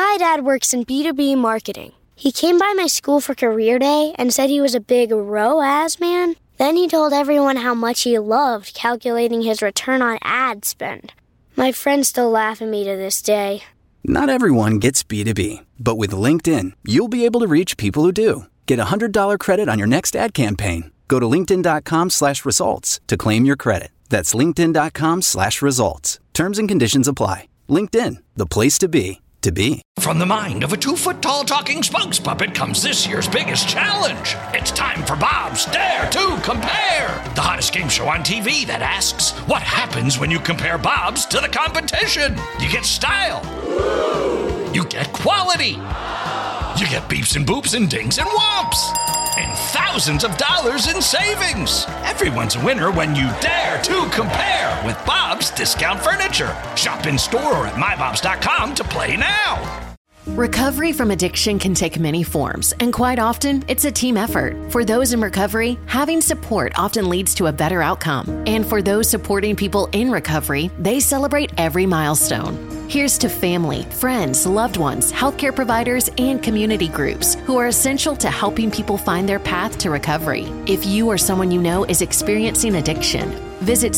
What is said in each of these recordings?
My dad works in B2B marketing. He came by my school for career day and said he was a big ROAS man. Then he told everyone how much he loved calculating his return on ad spend. My friends still laugh at me to this day. Not everyone gets B2B, but with LinkedIn, you'll be able to reach people who do. Get a $100 credit on your next ad campaign. Go to linkedin.com/results to claim your credit. That's linkedin.com/results. Terms and conditions apply. LinkedIn, the place to be. From the mind of a 2-foot-tall talking spokes puppet comes this year's biggest challenge. It's time for Bob's Dare to Compare, the hottest game show on TV that asks, what happens when you compare Bob's to the competition? You get style. You get quality. You get beeps and boops and dings and whomps. And thousands of dollars in savings. Everyone's a winner when you dare to compare with Bob's Discount Furniture. Shop in store or at mybobs.com to play now. Recovery from addiction can take many forms, and quite often, it's a team effort. For those in recovery, having support often leads to a better outcome. And for those supporting people in recovery, they celebrate every milestone. Here's to family, friends, loved ones, healthcare providers, and community groups who are essential to helping people find their path to recovery. If you or someone you know is experiencing addiction, visit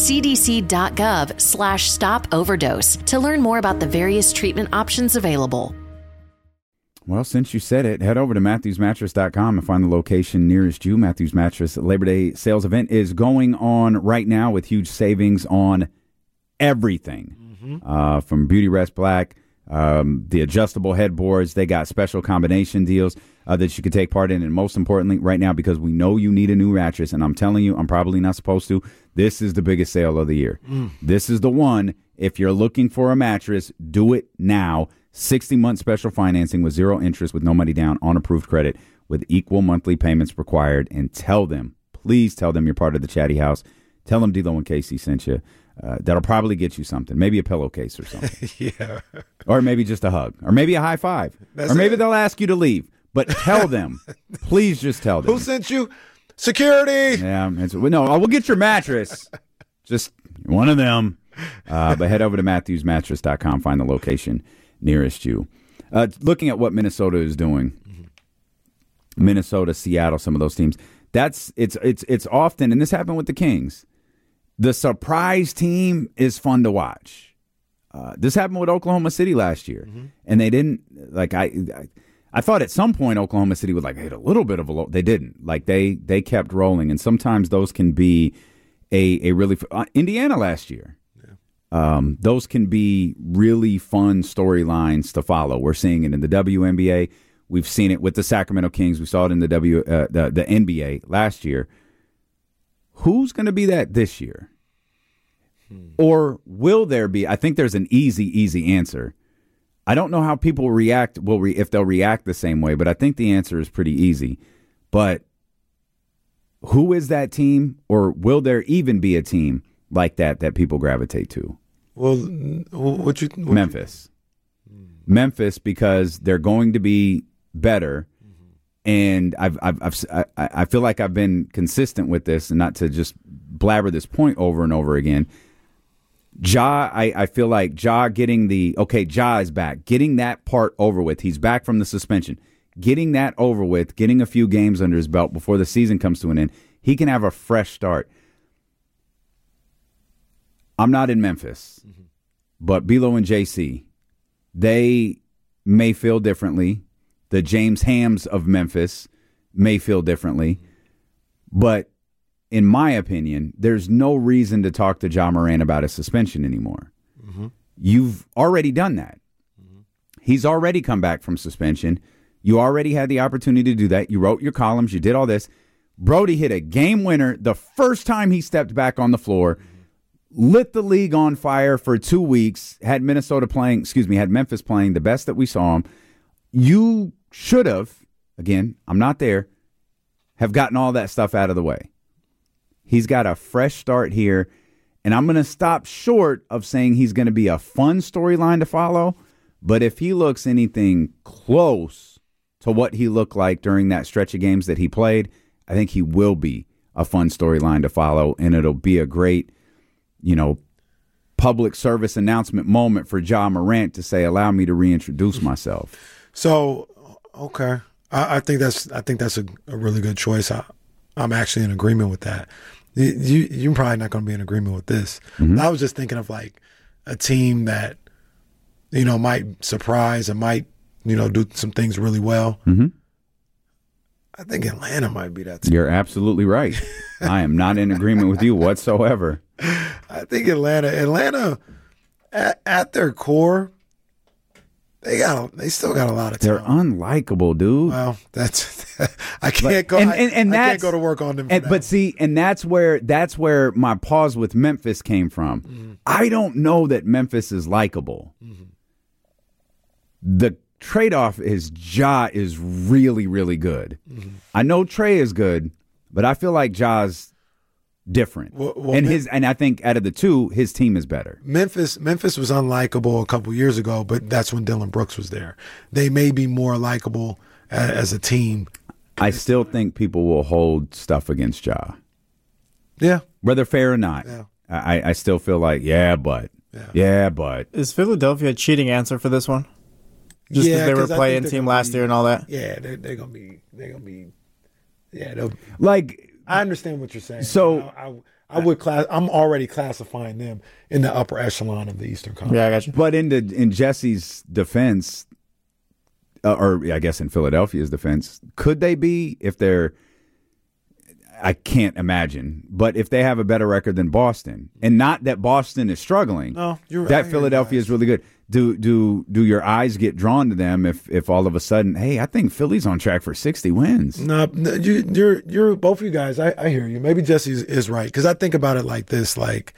cdc.gov/stop overdose to learn more about the various treatment options available. Well, since you said it, head over to MatthewsMattress.com and find the location nearest you. Matthews Mattress Labor Day sales event is going on right now with huge savings on everything. From Beauty Rest Black, the adjustable headboards. They got special combination deals that you can take part in. And most importantly, right now, because we know you need a new mattress, and I'm telling you, I'm probably not supposed to, this is the biggest sale of the year. This is the one. If you're looking for a mattress, do it now. 60-month special financing with zero interest with no money down on approved credit with equal monthly payments required. And tell them, please tell them you're part of the Chatty House. Tell them D-Lo and Casey sent you. That'll probably get you something. Maybe a pillowcase or something. Yeah. Or maybe just a hug. Or maybe a high five. Or maybe they'll ask you to leave. But tell them. Please just tell them. Who sent you? Security. Yeah. We'll get your mattress. Just one of them. But head over to MatthewsMattress.com. Find the location nearest you. Looking at what Minnesota is doing. Minnesota, Seattle, some of those teams. It's often, and this happened with the Kings, the surprise team is fun to watch. This happened with Oklahoma City last year, and they didn't I thought at some point Oklahoma City would hit a little bit of a low. They didn't. They kept rolling, and sometimes those can be a really Indiana last year. Those can be really fun storylines to follow. We're seeing it in the WNBA. We've seen it with the Sacramento Kings. We saw it in the NBA last year. Who's going to be that this year? Or will there be? I think there's an easy answer. I don't know how people react, if they'll react the same way, but I think the answer is pretty easy. But who is that team, or will there even be a team like that people gravitate to? Well, Memphis. Memphis, because they're going to be better. And I feel like I've been consistent with this, and not to just blabber this point over and over again. I feel like Ja getting Ja is back, getting that part over with. He's back from the suspension, getting that over with, getting a few games under his belt before the season comes to an end. He can have a fresh start. I'm not in Memphis, but Belo and JC, they may feel differently. The James Hams of Memphis may feel differently. But in my opinion, there's no reason to talk to Ja Morant about his suspension anymore. You've already done that. He's already come back from suspension. You already had the opportunity to do that. You wrote your columns. You did all this. Brody hit a game winner the first time he stepped back on the floor. Lit the league on fire for 2 weeks, had Memphis playing the best that we saw him. You should have, again, I'm not there, have gotten all that stuff out of the way. He's got a fresh start here, and I'm going to stop short of saying he's going to be a fun storyline to follow, but if he looks anything close to what he looked like during that stretch of games that he played, I think he will be a fun storyline to follow, and it'll be a great public service announcement moment for Ja Morant to say, allow me to reintroduce myself. So, okay. I think that's a really good choice. I'm actually in agreement with that. You're probably not going to be in agreement with this. Mm-hmm. I was just thinking of like a team that, might surprise and might, do some things really well. Mm-hmm. I think Atlanta might be that team. You're absolutely right. I am not in agreement with you whatsoever. I think Atlanta at their core, they still got a lot of They're talent. unlikable, dude. Well, that's I can't go. I can't go to work on them. But see, and that's where my pause with Memphis came from. Mm-hmm. I don't know that Memphis is likable. Mm-hmm. The trade-off is Ja is really, really good. Mm-hmm. I know Trey is good, but I feel like Ja's different. And I think out of the two, his team is better. Memphis was unlikable a couple years ago, but that's when Dylan Brooks was there. They may be more likable as a team. I still think people will hold stuff against Ja. Yeah. Whether fair or not. Yeah. I still feel like, but. Is Philadelphia a cheating answer for this one? Just because they were playing team last year and all that? Yeah, they're gonna be yeah, like I understand what you're saying. So I'm already classifying them in the upper echelon of the Eastern Conference. Yeah, I got you. But in Jesse's defense, or I guess in Philadelphia's defense, could they be if they're? I can't imagine, but if they have a better record than Boston, and not that Boston is struggling, no, you're right. That Philadelphia is really good. Do your eyes get drawn to them if all of a sudden, hey, I think Philly's on track for 60 wins? No, you're both of you guys. I hear you. Maybe Jesse is right because I think about it like this, like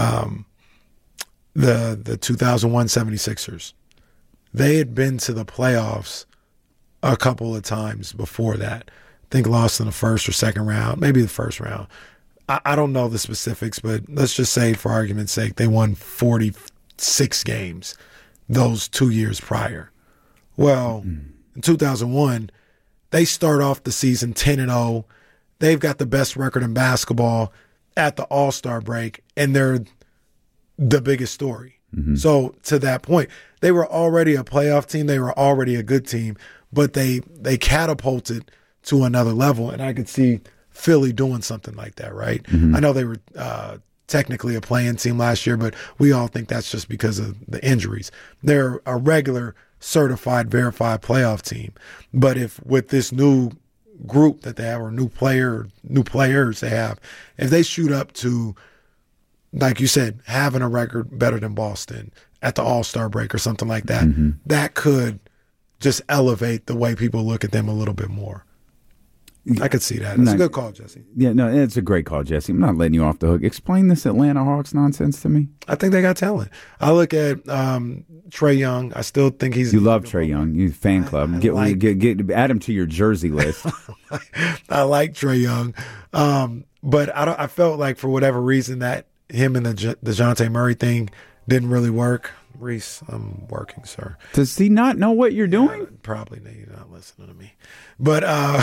the 2001 76ers. They had been to the playoffs a couple of times before that. I think lost in the first or second round, maybe the first round. I don't know the specifics, but let's just say for argument's sake, they won 46 games those 2 years prior. Well, in 2001, they start off the season 10-0. They've got the best record in basketball at the All-Star break, and they're the biggest story. Mm-hmm. So to that point, they were already a playoff team. They were already a good team, but they catapulted to another level, and I could see Philly doing something like that, right? Mm-hmm. I know they were technically a play-in team last year, but we all think that's just because of the injuries. They're a regular, certified, verified playoff team. But if with this new group that they have, or new players they have, if they shoot up to, like you said, having a record better than Boston at the All-Star break or something like that, mm-hmm. that could just elevate the way people look at them a little bit more. I could see that. It's a good call, Jesse. Yeah, no, it's a great call, Jesse. I'm not letting you off the hook. Explain this Atlanta Hawks nonsense to me. I think they got talent. I look at Trae Young. I still think he's. You love Trae Young. You fan club. Add him to your jersey list. I like Trae Young, but I felt like for whatever reason that him and the DeJounte Murray thing didn't really work. Reese, I'm working, sir. Does he not know what you're doing? Yeah, probably you're not listening to me. But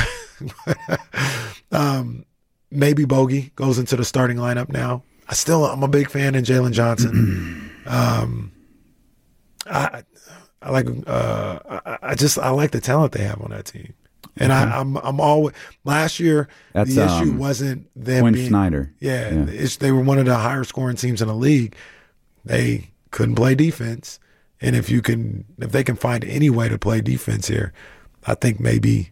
maybe Bogey goes into the starting lineup now. I'm a big fan of Jalen Johnson. I like the talent they have on that team. And I'm always last year. That's, the issue wasn't them Quinn being Snyder. Yeah, they were one of the higher scoring teams in the league. They couldn't play defense, and if they can find any way to play defense here, I think maybe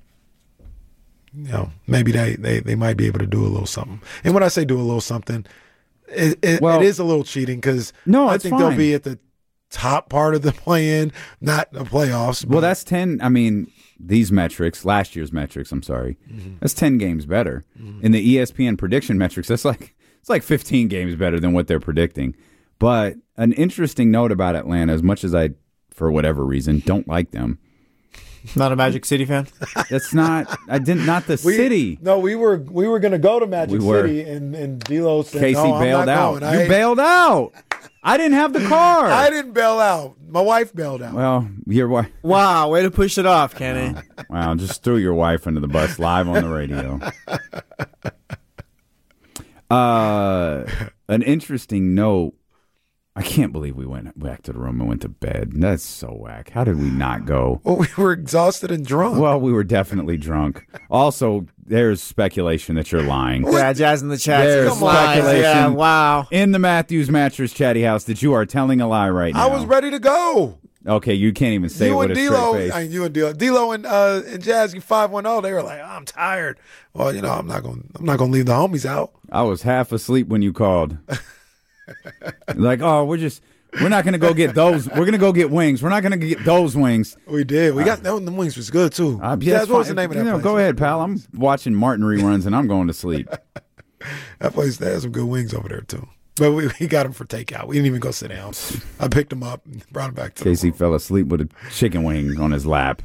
they might be able to do a little something. And when I say do a little something, it is a little cheating because I think they'll be at the top part of the play-in, not the playoffs. Well, that's 10. I mean, these metrics, last year's metrics. I'm sorry, that's 10 games better. In the ESPN prediction metrics, it's like 15 games better than what they're predicting. But an interesting note about Atlanta, as much as I, for whatever reason, don't like them. Not a Magic City fan? That's not. I didn't. Not the city. No, we were going to go to Magic City, and D'Lo said, Casey no, bailed out. Going. You bailed out. I didn't have the car. I didn't bail out. My wife bailed out. Well, your wife. Wow, way to push it off, Kenny. Wow, just threw your wife under the bus live on the radio. An interesting note I can't believe we went back to the room and went to bed. That's so whack. How did we not go? Well, we were exhausted and drunk. Well, we were definitely drunk. Also, there's speculation that you're lying. Yeah, Jazz in the chat. There's speculation. Yeah, wow. In the Matthews Mattress Chatty House that you are telling a lie right now. I was ready to go. Okay, you can't even say it with a straight face. You and D-Lo and Jazz, you 510. They were like, I'm tired. Well, I'm not gonna leave the homies out. I was half asleep when you called. Like, oh, we're not going to go get those. We're going to go get wings. We're not going to get those wings. We did. We got the wings was good, too. Yeah, what was the name of that place? Go ahead, pal. I'm watching Martin reruns, and I'm going to sleep. That place, they had some good wings over there, too. But we got them for takeout. We didn't even go sit down. I picked them up and brought them back to Casey fell asleep with a chicken wing on his lap.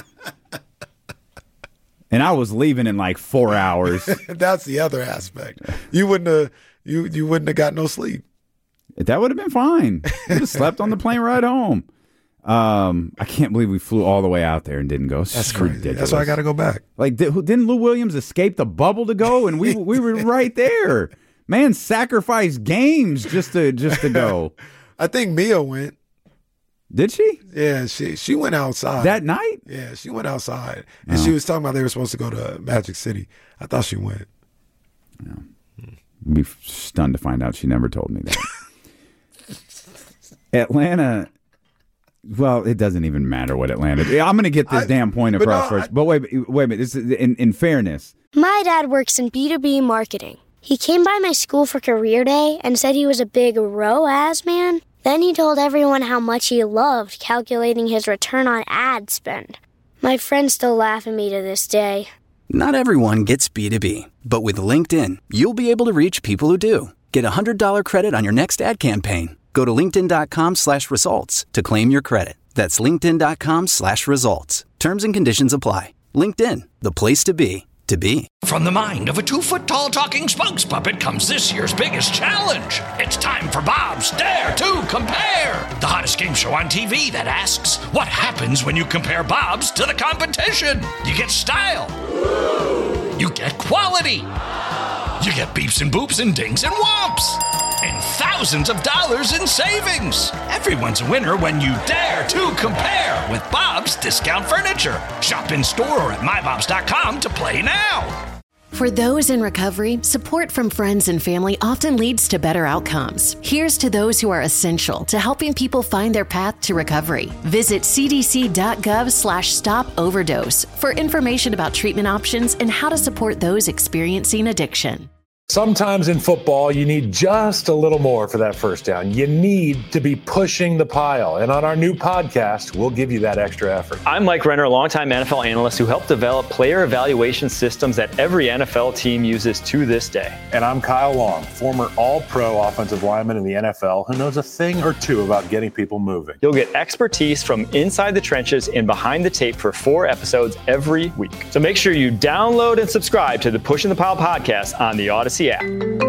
And I was leaving in like 4 hours. That's the other aspect. You wouldn't have got no sleep. That would have been fine. Would have slept on the plane ride home. I can't believe we flew all the way out there and didn't go. That's crazy. Ridiculous. That's why I got to go back. Like, didn't Lou Williams escape the bubble to go? And we were right there. Man, sacrificed games just to go. I think Mia went. Did she? Yeah, she went outside. That night? Yeah, she went outside. And she was talking about they were supposed to go to Magic City. I thought she went. Yeah. I'd be stunned to find out she never told me that. Atlanta, well, it doesn't even matter what Atlanta. I'm going to get this damn point across first. But wait a minute. This is, in fairness. My dad works in B2B marketing. He came by my school for career day and said he was a big ROAS man. Then he told everyone how much he loved calculating his return on ad spend. My friends still laugh at me to this day. Not everyone gets B2B, but with LinkedIn, you'll be able to reach people who do. Get a $100 credit on your next ad campaign. Go to linkedin.com/results to claim your credit. That's linkedin.com/results. Terms and conditions apply. LinkedIn, the place to be. From the mind of a 2-foot-tall talking spokes puppet comes this year's biggest challenge. It's time for Bob's Dare to Compare, the hottest game show on TV that asks, what happens when you compare Bob's to the competition? You get style. You get quality. You get beeps and boops and dings and whomps. And thousands of dollars in savings. Everyone's a winner when you dare to compare with Bob's Discount Furniture. Shop in store or at mybobs.com to play now. For those in recovery, support from friends and family often leads to better outcomes. Here's to those who are essential to helping people find their path to recovery. Visit cdc.gov/stop overdose for information about treatment options and how to support those experiencing addiction. Sometimes in football, you need just a little more for that first down. You need to be pushing the pile. And on our new podcast, we'll give you that extra effort. I'm Mike Renner, a longtime NFL analyst who helped develop player evaluation systems that every NFL team uses to this day. And I'm Kyle Long, former all-pro offensive lineman in the NFL who knows a thing or two about getting people moving. You'll get expertise from inside the trenches and behind the tape for 4 episodes every week. So make sure you download and subscribe to the Pushing the Pile podcast on the Odyssey app.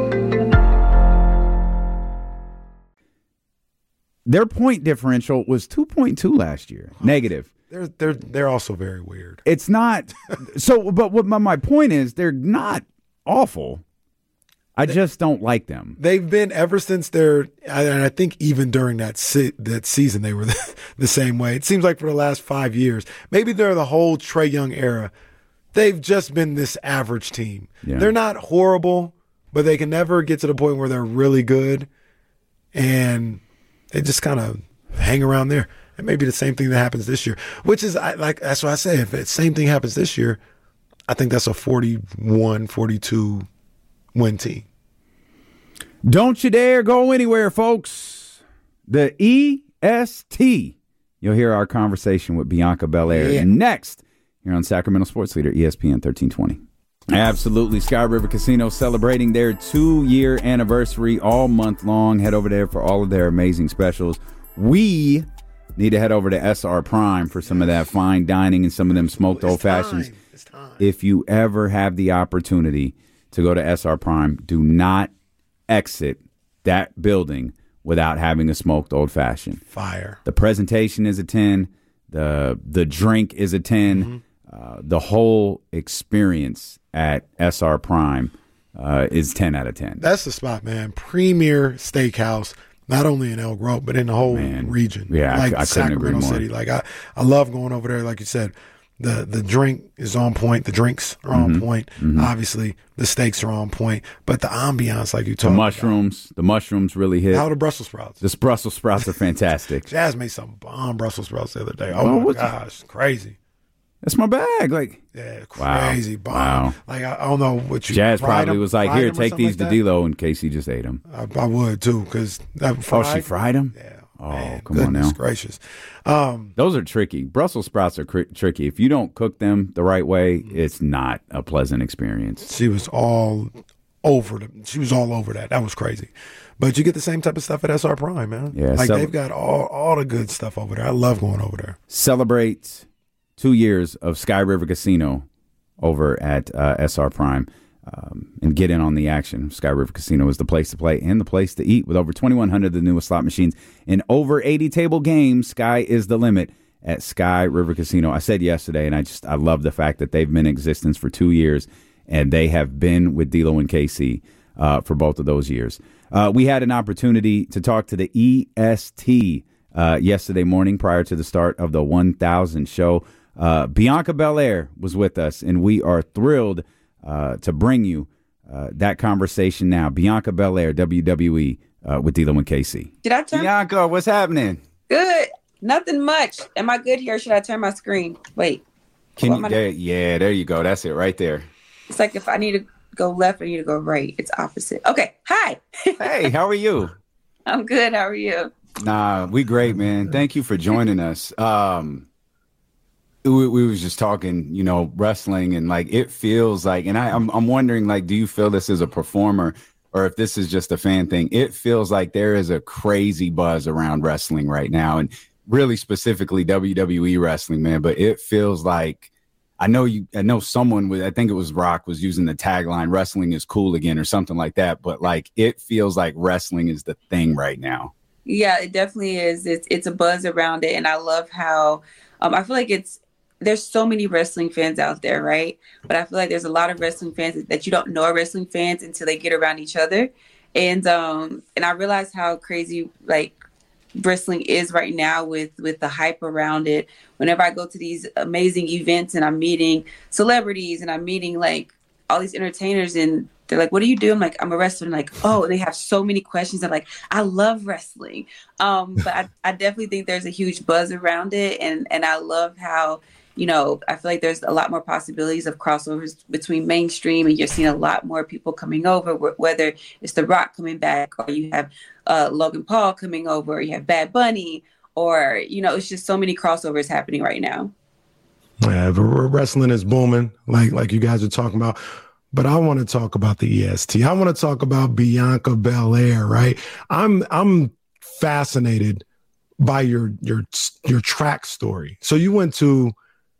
Their point differential was 2.2 last year. Negative. They're also very weird. It's not so, but what my point is, they're not awful. I just don't like them. They've been ever since and I think even during that season they were the same way. It seems like for the last 5 years, maybe they're the whole Trae Young era. They've just been this average team. Yeah. They're not horrible, but they can never get to the point where they're really good, and they just kind of hang around there. And maybe the same thing that happens this year, which is that's what I say. If the same thing happens this year, I think that's a 41, 42 win team. Don't you dare go anywhere, folks. The EST. You'll hear our conversation with Bianca Belair next here on Sacramento Sports Leader, ESPN 1320. Absolutely. Sky River Casino celebrating their 2-year anniversary all month long. Head over there for all of their amazing specials. We need to head over to SR Prime for some of that fine dining and some of them smoked old fashions. If you ever have the opportunity to go to SR Prime, do not exit that building without having a smoked old fashioned. Fire. The presentation is a 10. The drink is a 10. Mm-hmm. The whole experience at SR Prime is 10 out of 10. That's the spot, man. Premier steakhouse. not only in Elk Grove, but in the whole region. Yeah, like I couldn't agree more. City. Like I love going over there. Like you said, the drink is on point. The drinks are on point. Obviously, the steaks are on point. But the ambiance, like you talked about. The mushrooms really hit. How are the Brussels sprouts? The Brussels sprouts are fantastic. Jazz made some bomb Brussels sprouts the other day. Oh my gosh, crazy. That's my bag. Like, yeah, crazy bomb. Wow. Like, I don't know what you. Jazz probably was like, here, take these to like D-Lo in case he just ate them. I would too, because she fried them? Yeah. Oh, man, come on now. Gracious. Those are tricky. Brussels sprouts are tricky. If you don't cook them the right way, it's not a pleasant experience. She was all over that. That was crazy. But you get the same type of stuff at SR Prime, man. Yeah, like they've got all the good stuff over there. I love going over there. Celebrate 2 years of Sky River Casino over at SR Prime. And get in on the action. Sky River Casino is the place to play and the place to eat. With over 2,100 of the newest slot machines and over 80 table games, sky is the limit at Sky River Casino. I said yesterday, and I love the fact that they've been in existence for 2 years, and they have been with D-Lo and KC for both of those years. We had an opportunity to talk to the EST yesterday morning prior to the start of the 1000 show. Bianca Belair was with us, and we are thrilled to bring you that conversation now. Bianca Belair, WWE, with D-Lo and KC. Did I turn? Bianca, what's happening? Good. Nothing much. Am I good here? Should I turn my screen? Wait. Can you? There you go. That's it right there. It's like if I need to go left, I need to go right. It's opposite. Okay. Hi. Hey, how are you? I'm good. How are you? Nah, we great, man. Thank you for joining us. We was just talking, wrestling, and like it feels like, and I'm wondering, like, do you feel this as a performer or if this is just a fan thing? It feels like there is a crazy buzz around wrestling right now, and really specifically WWE wrestling, man. But it feels like I know someone with, I think it was Rock, was using the tagline "Wrestling is cool again" or something like that. But like it feels like wrestling is the thing right now. Yeah, it definitely is. It's a buzz around it, and I love how I feel like there's so many wrestling fans out there, right? But I feel like there's a lot of wrestling fans that you don't know are wrestling fans until they get around each other. And I realized how crazy like wrestling is right now with the hype around it. Whenever I go to these amazing events and I'm meeting celebrities and I'm meeting like all these entertainers and they're like, what do you do? I'm like, I'm a wrestler. And like, oh, they have so many questions. I'm like, I love wrestling. But I definitely think there's a huge buzz around it. And I love how, I feel like there's a lot more possibilities of crossovers between mainstream, and you're seeing a lot more people coming over, whether it's The Rock coming back, or you have Logan Paul coming over, or you have Bad Bunny, or, it's just so many crossovers happening right now. Yeah, wrestling is booming, like you guys are talking about. But I want to talk about the EST. I want to talk about Bianca Belair, right? I'm fascinated by your track story. So you went to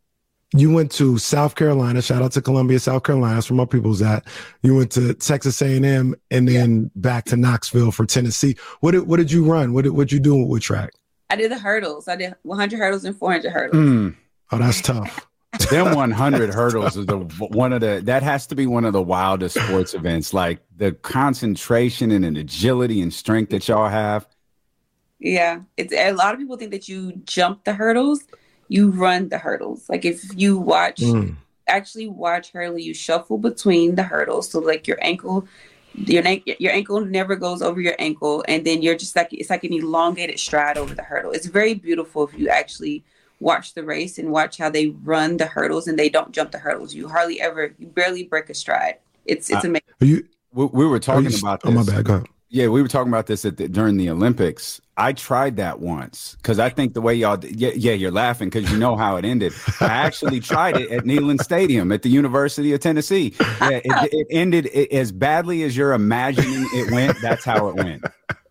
South Carolina. Shout out to Columbia, South Carolina. That's where my people's at. You went to Texas A&M and then back to Knoxville for Tennessee. What did you run? What you do with track? I did the hurdles. I did 100 hurdles and 400 hurdles. Oh, that's tough. Them 100 hurdles is that has to be one of the wildest sports events. Like the concentration and an agility and strength that y'all have. Yeah, it's a lot of people think that you jump the hurdles. You run the hurdles. Like if you actually watch hurdle, you shuffle between the hurdles. So like your ankle never goes over your ankle. And then you're just like, it's like an elongated stride over the hurdle. It's very beautiful if you actually watch the race and watch how they run the hurdles and they don't jump the hurdles. You barely break a stride. It's amazing. We were talking about this. Oh, my bad. Go ahead. Yeah, we were talking about this during the Olympics. I tried that once because I think the way y'all did, you're laughing because you know how it ended. I actually tried it at Neyland Stadium at the University of Tennessee. Yeah, it ended as badly as you're imagining it went. That's how it went.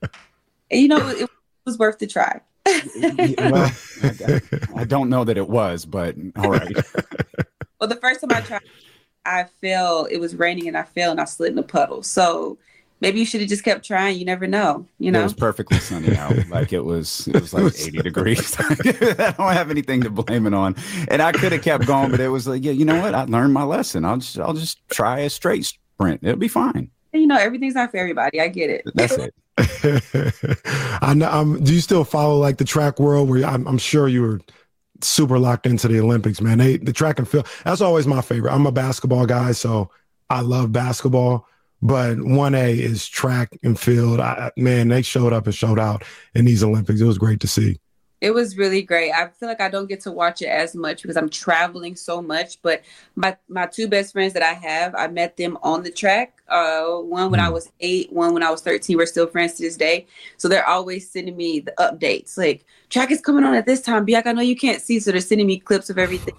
It was worth the try. Well, I don't know that it was, but all right. Well, the first time I tried, I fell. It was raining and I fell and I slid in a puddle. So maybe you should have just kept trying. You never know. It was perfectly sunny out. Like it was like 80 degrees. I don't have anything to blame it on. And I could have kept going, but it was like, you know what? I learned my lesson. I'll just try a straight sprint. It'll be fine. Everything's not for everybody. I get it. That's it. I know, do you still follow like the track world? Where I'm sure you were super locked into the Olympics, man. The track and field, that's always my favorite. I'm a basketball guy, so I love basketball. But 1A is track and field. Man, they showed up and showed out in these Olympics. It was great to see. It was really great. I feel like I don't get to watch it as much because I'm traveling so much. But my two best friends that I have, I met them on the track. One when I was 8, one when I was 13. We're still friends to this day. So they're always sending me the updates. Like, track is coming on at this time. Biak, I know you can't see. So they're sending me clips of everything.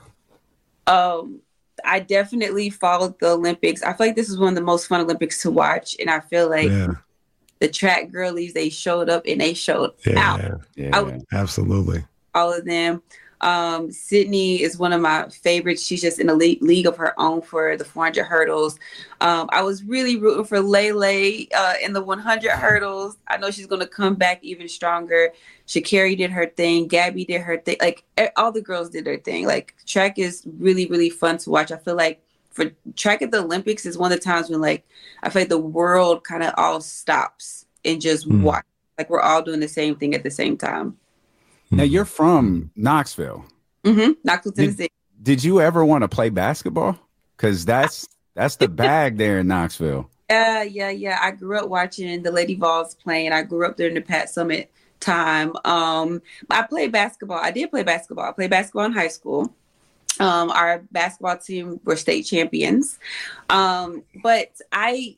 I definitely followed the Olympics. I feel like this is one of the most fun Olympics to watch. And I feel like the track girlies, they showed up and they showed out. Yeah, absolutely. All of them. Sydney is one of my favorites. She's just in a league of her own for the 400 hurdles. I was really rooting for Lele in the 100 hurdles. I know she's going to come back even stronger. Sha'Carri did her thing. Gabby did her thing. Like, all the girls did their thing. Like, track is really, really fun to watch. I feel like for track at the Olympics is one of the times when, like, I feel like the world kind of all stops and just watch. Like, we're all doing the same thing at the same time. Now, you're from Knoxville. Knoxville, Tennessee. Did you ever want to play basketball? Because that's the bag there in Knoxville. Yeah. I grew up watching the Lady Vols playing. I grew up during the Pat Summitt time. I played basketball. I did play basketball. I played basketball in high school. Our basketball team were state champions. But I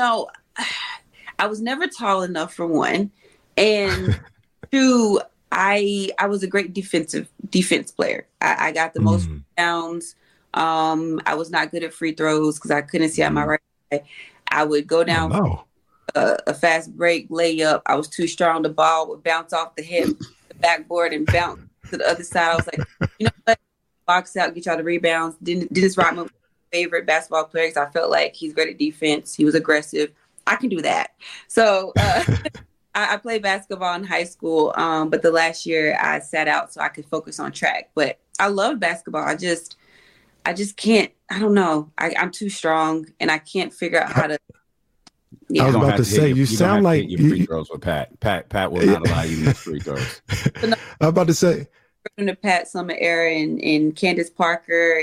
was never tall enough, for one. And two, I was a great defense player. I got the most rebounds. I was not good at free throws because I couldn't see out my right eye. I would go down a fast break, layup. I was too strong. The ball would bounce off the hip, the backboard, and bounce to the other side. I was like, you know what? Box out, get y'all the rebounds. Dennis Rodman was my favorite basketball player because I felt like he's great at defense. He was aggressive. I can do that. So I played basketball in high school, but the last year I sat out so I could focus on track. But I love basketball. I just can't. I don't know. I'm too strong, and I can't figure out how to. I was about to say, you sound like your free throws with Pat. Pat will not allow you to miss free throws. I was about to say. In the Pat Summitt era and Candace Parker,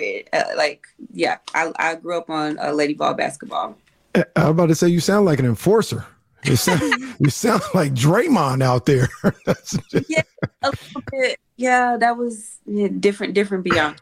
I grew up on Lady Vol basketball. I was about to say, you sound like an enforcer. You sound like Draymond out there. Yeah, a little bit. Yeah, that was different beyond,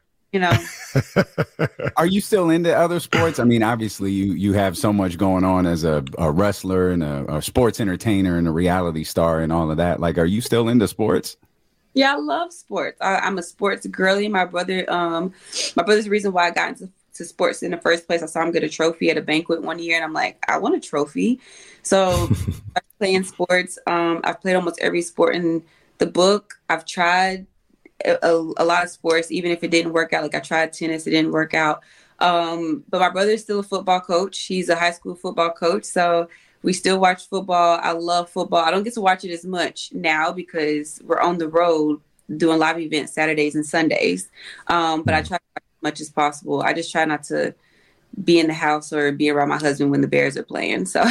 Are you still into other sports? I mean, obviously you have so much going on as a wrestler and a sports entertainer and a reality star and all of that. Like, are you still into sports? Yeah, I love sports. I'm a sports girly. My brother's the reason why I got into sports in the first place. I saw him get a trophy at a banquet one year, and I'm like, I want a trophy. So I'm playing sports. I've played almost every sport in the book. I've tried a lot of sports, even if it didn't work out. Like, I tried tennis, it didn't work out. But my brother's still a football coach. He's a high school football coach. So we still watch football. I love football. I don't get to watch it as much now because we're on the road doing live events Saturdays and Sundays. But I try to watch as much as possible. I just try not to be in the house or be around my husband when the Bears are playing. So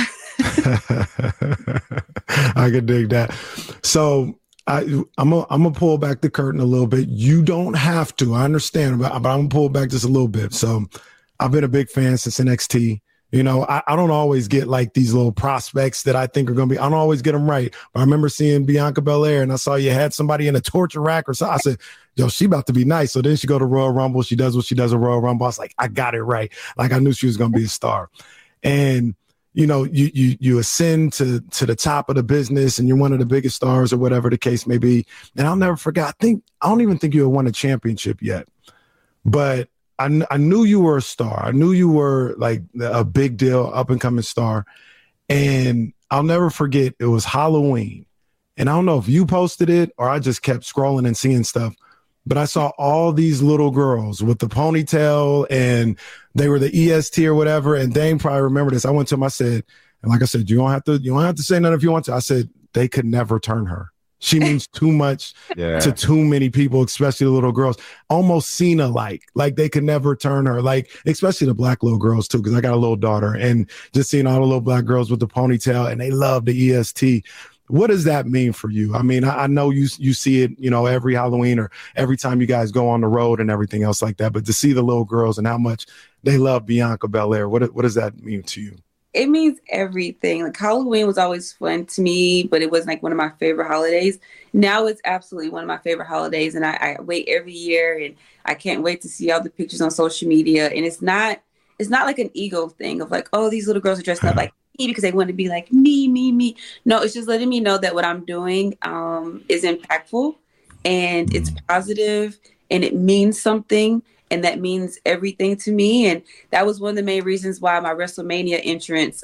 I could dig that. So I'm gonna pull back the curtain a little bit. You don't have to. I understand, but I'm gonna pull back just a little bit. So I've been a big fan since NXT. I don't always get like these little prospects that I think are going to be, I don't always get them right. But I remember seeing Bianca Belair and I saw you had somebody in a torture rack or so. I said, yo, she about to be nice. So then she go to Royal Rumble. She does what she does at Royal Rumble. I was like, I got it right. Like, I knew she was going to be a star. And, you ascend to the top of the business and you're one of the biggest stars or whatever the case may be. And I'll never forget, I don't even think you had won a championship yet, but I knew you were a star. I knew you were like a big deal, up and coming star. And I'll never forget, it was Halloween. And I don't know if you posted it or I just kept scrolling and seeing stuff, but I saw all these little girls with the ponytail and they were the EST or whatever. And Dame probably remember this. I went to him, I said, and like I said, you don't have to say nothing if you want to. I said, they could never turn her. She means too much to too many people, especially the little girls. Almost Cena-like. Like they could never turn her. Like, especially the black little girls too, because I got a little daughter. And just seeing all the little black girls with the ponytail, and they love the EST. What does that mean for you? I mean, I know you see it, you know, every Halloween or every time you guys go on the road and everything else like that. But to see the little girls and how much they love Bianca Belair, what does that mean to you? It means everything. Like Halloween was always fun to me, but it wasn't like one of my favorite holidays. Now it's absolutely one of my favorite holidays, and I wait every year, and I can't wait to see all the pictures on social media. And it's not like an ego thing of like, oh, these little girls are dressed up like me because they want to be like me. No, it's just letting me know that what I'm doing is impactful, and it's positive, and it means something. And that means everything to me. And that was one of the main reasons why my WrestleMania entrance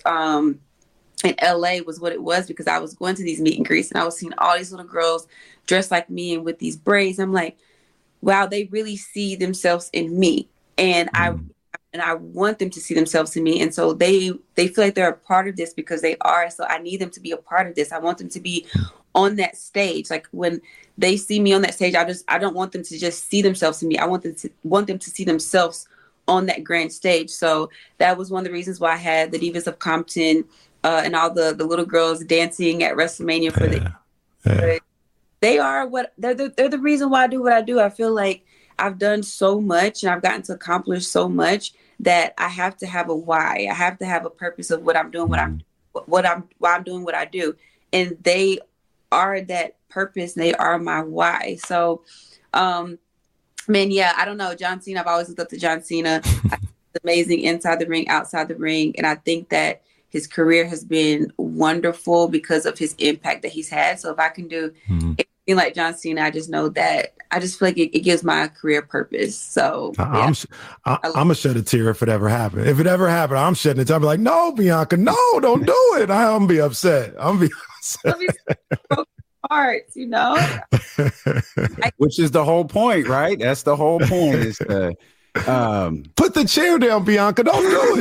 in LA was what it was, because I was going to these meet and greets and I was seeing all these little girls dressed like me and with these braids. I'm like, wow, they really see themselves in me. And I want them to see themselves in me. And so they feel like they're a part of this because they are. So I need them to be a part of this. I want them to be on that stage. Like when they see me on that stage, I don't want them to just see themselves in me. I want them to see themselves on that grand stage. So that was one of the reasons why I had the Divas of Compton and all the little girls dancing at WrestleMania for the. They are they're the reason why I do what I do. I feel like I've done so much and I've gotten to accomplish so much that I have to have a why. I have to have a purpose of what I'm doing, why I'm doing what I do, and they are that purpose. They are my why. So, man, yeah, I don't know. John Cena, I've always looked up to John Cena. He's amazing inside the ring, outside the ring. And I think that his career has been wonderful because of his impact that he's had. So if I can do anything like John Cena, I just know that I just feel like it gives my career purpose. So yeah. I'm gonna shed a tear if it ever happened. If it ever happened, I'm shedding a tear. I'll be like, no, Bianca, no, don't do it. I'm gonna be upset. Parts, you know, which is the whole point, right? That's the whole point. Is to put the chair down, Bianca. Don't do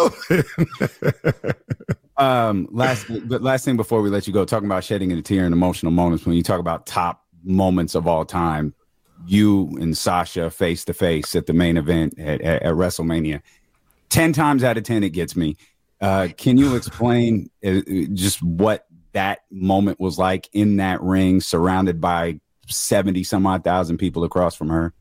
it. Don't do it. Last thing before we let you go, talking about shedding a tear and emotional moments. When you talk about top moments of all time, you and Sasha face to face at the main event at WrestleMania. 10 times out of 10, it gets me. Can you explain just what that moment was like in that ring, surrounded by 70 some odd thousand people across from her?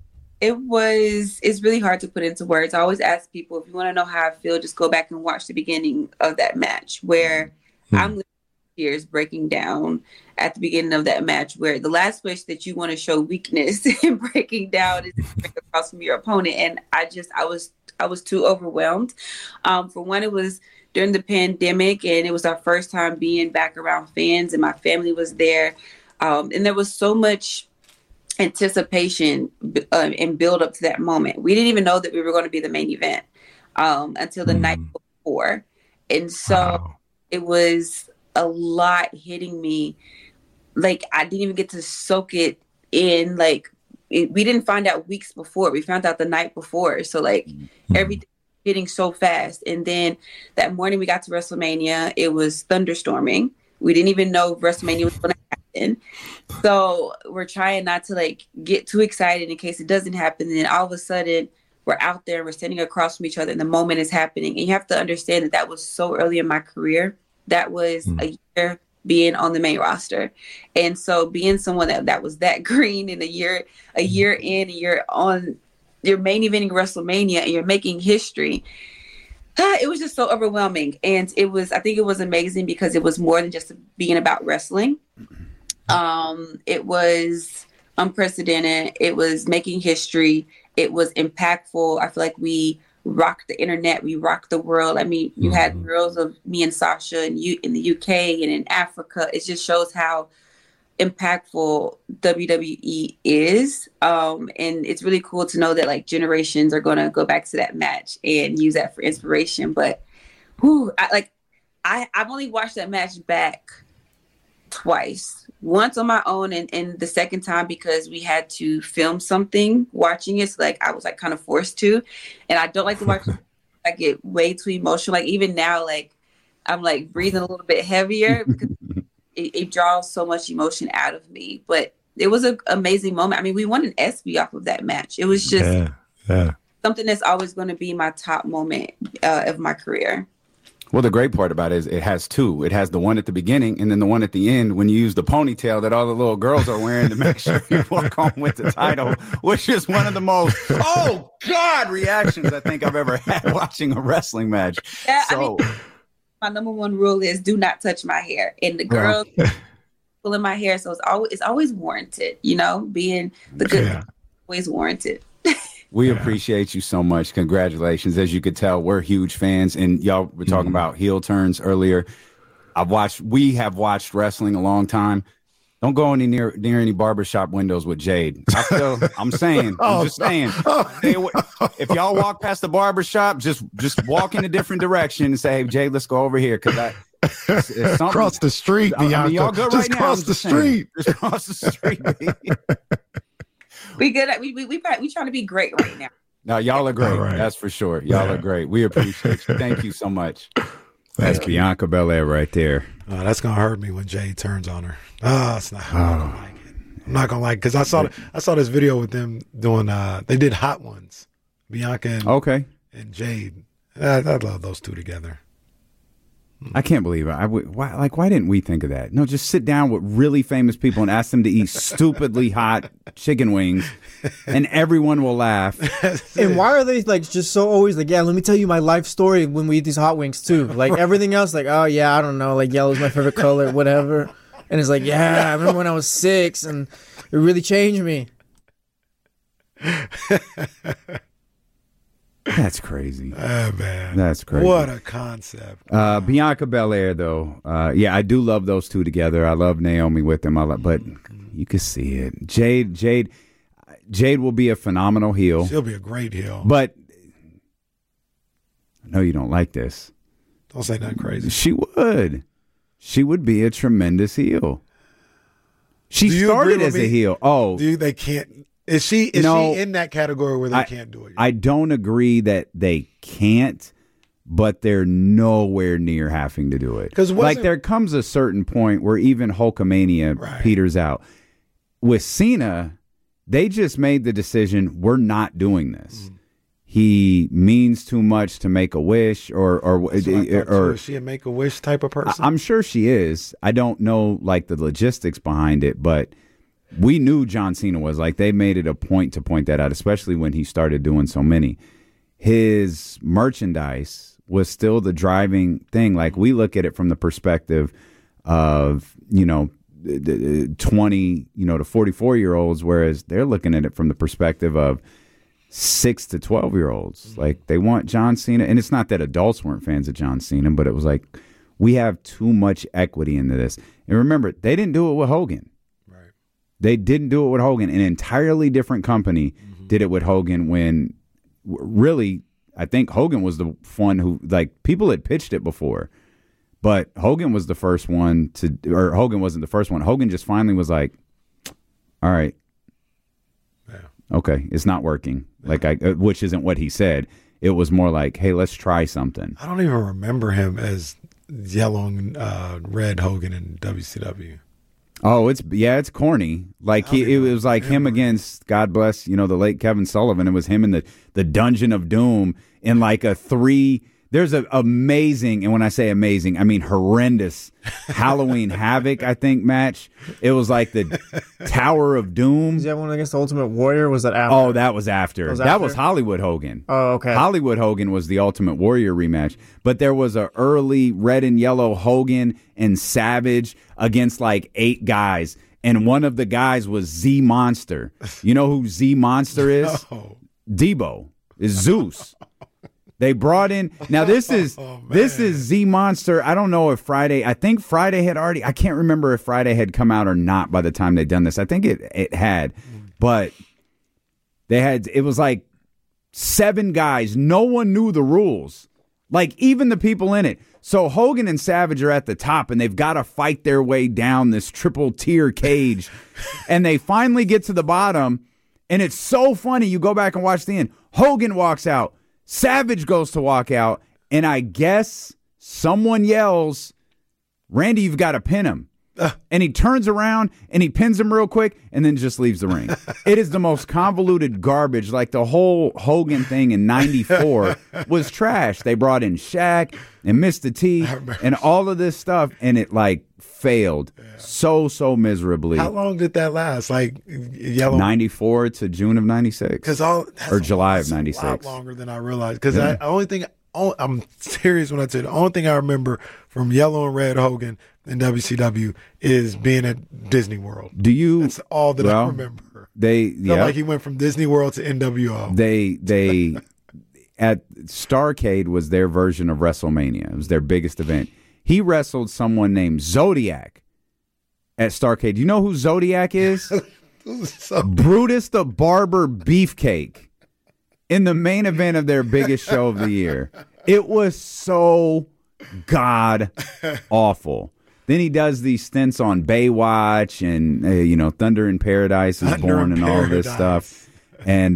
It's really hard to put into words. I always ask people, if you want to know how I feel, just go back and watch the beginning of that match where I'm tears breaking down at the beginning of that match, where the last place that you want to show weakness and breaking down is across from your opponent. And I was too overwhelmed. For one, it was during the pandemic, and it was our first time being back around fans, and my family was there. And there was so much anticipation and build up to that moment. We didn't even know that we were going to be the main event until the night before. And so it was a lot hitting me. Like, I didn't even get to soak it in. Like, we didn't find out weeks before. We found out the night before. So, like, everything hitting so fast. And then that morning we got to WrestleMania, it was thunderstorming. We didn't even know WrestleMania was going to happen. So we're trying not to like get too excited in case it doesn't happen. And then all of a sudden we're out there, we're standing across from each other, and the moment is happening. And you have to understand that that was so early in my career. That was a year being on the main roster. And so being someone that was that green in a year in, and you're on your main eventing WrestleMania and you're making history. It was just so overwhelming. And I think it was amazing because it was more than just being about wrestling. It was unprecedented. It was making history. It was impactful. I feel like we rocked the internet. We rocked the world. I mean, you had girls of me and Sasha and you in the UK and in Africa. It just shows how impactful WWE is. And it's really cool to know that like generations are going to go back to that match and use that for inspiration. But I've only watched that match back twice, once on my own and the second time because we had to film something watching it. So like I was like kind of forced to, and I don't like to watch. I get way too emotional. Like even now, like I'm like breathing a little bit heavier because it draws so much emotion out of me. But it was an amazing moment. I mean, we won an ESPY off of that match. It was just something that's always going to be my top moment of my career. Well, the great part about it is it has two. It has the one at the beginning and then the one at the end when you use the ponytail that all the little girls are wearing to make sure you walk home with the title, which is one of the most, oh, God, reactions I think I've ever had watching a wrestling match. Yeah, so, I mean, my number one rule is do not touch my hair. And the girls pulling my hair, so it's always warranted, you know, being the good, always warranted. We appreciate you so much. Congratulations. As you could tell, we're huge fans. And y'all were talking about heel turns earlier. We have watched wrestling a long time. Don't go near any barbershop windows with Jade. I'm just saying. If y'all walk past the barbershop, just walk in a different direction and say, hey, Jade, let's go over here. Because it's cross the street, Bianca. I mean, y'all good just right cross now. The street. Just cross the street. We good. We trying to be great right now. No, y'all are great. Right. That's for sure. Y'all are great. We appreciate you. Thank you so much. That's Bianca Belair right there. That's gonna hurt me when Jay turns on her. It's not. I'm not gonna like it. I'm not gonna like it because I saw this video with them doing. They did Hot Ones, Bianca and Jade. I love those two together. I can't believe it. Why didn't we think of that? No, just sit down with really famous people and ask them to eat stupidly hot chicken wings, and everyone will laugh. And why are they like just so always like, yeah, let me tell you my life story when we eat these hot wings too. Like everything else, like, oh yeah, I don't know, like yellow's my favorite color, whatever. And it's like, yeah, I remember when I was 6 and it really changed me. That's crazy. Oh, man. That's crazy. What a concept. Bianca Belair, though. I do love those two together. I love Naomi with them. But you can see it. Jade will be a phenomenal heel. She'll be a great heel. But I know you don't like this. Don't say nothing crazy. She would. She would be a tremendous heel. She started as a heel. Oh. They can't. Is she in that category where they can't do it? I don't agree that they can't, but they're nowhere near having to do it. Like there comes a certain point where even Hulkamania peters out. With Cena, they just made the decision, we're not doing this. He means too much to make a wish or is she a make a wish type of person? I'm sure she is. I don't know like the logistics behind it, but we knew John Cena was like, they made it a point to point that out, especially when he started doing so many. His merchandise was still the driving thing. Like we look at it from the perspective of, 20, to 44-year-olds, whereas they're looking at it from the perspective of 6 to 12-year-olds. Like they want John Cena. And it's not that adults weren't fans of John Cena, but it was like, we have too much equity into this. And remember, they didn't do it with Hogan. They didn't do it with Hogan. An entirely different company did it with Hogan when really, I think Hogan was the one who, like, people had pitched it before, but Hogan was the first one or Hogan wasn't the first one. Hogan just finally was like, all right, okay, it's not working. Like, which isn't what he said. It was more like, hey, let's try something. I don't even remember him as yellow and red Hogan in WCW. Oh, it's corny. Like it was like him against, God bless, the late Kevin Sullivan. It was him in the Dungeon of Doom in like there's an amazing, and when I say amazing, I mean horrendous Halloween Havoc, I think, match. It was like the Tower of Doom. Is that one against the Ultimate Warrior? Or was that after? Oh, that was after. That was Hollywood Hogan. Oh, okay. Hollywood Hogan was the Ultimate Warrior rematch. But there was a early red and yellow Hogan and Savage against like 8 guys. And one of the guys was Z Monster. You know who Z Monster is? No. Debo is Zeus. They brought in, now this is Z Monster. I don't know if I think Friday had already, I can't remember if Friday had come out or not by the time they'd done this. I think it had, but it was like 7 guys. No one knew the rules. Like even the people in it. So Hogan and Savage are at the top and they've got to fight their way down this triple tier cage. And they finally get to the bottom. And it's so funny. You go back and watch the end. Hogan walks out. Savage goes to walk out, and I guess someone yells, Randy, you've got to pin him. And he turns around and he pins him real quick and then just leaves the ring. It is the most convoluted garbage. Like the whole Hogan thing in 94 was trash. They brought in Shaq and Mr. T and all of this stuff, and it like failed so miserably. How long did that last? Like Yellow 94 to June of 96. Or July of 96. A lot longer than I realized. Because I'm serious when I say the only thing I remember from Yellow and Red Hogan in WCW is being at Disney World. That's all that I remember. Like he went from Disney World to NWO. They at Starrcade was their version of WrestleMania. It was their biggest event. He wrestled someone named Zodiac at Starrcade. Do you know who Zodiac is? Brutus the Barber Beefcake in the main event of their biggest show of the year. It was so god awful. Then he does these stints on Baywatch and Thunder in Paradise is born and all this stuff. And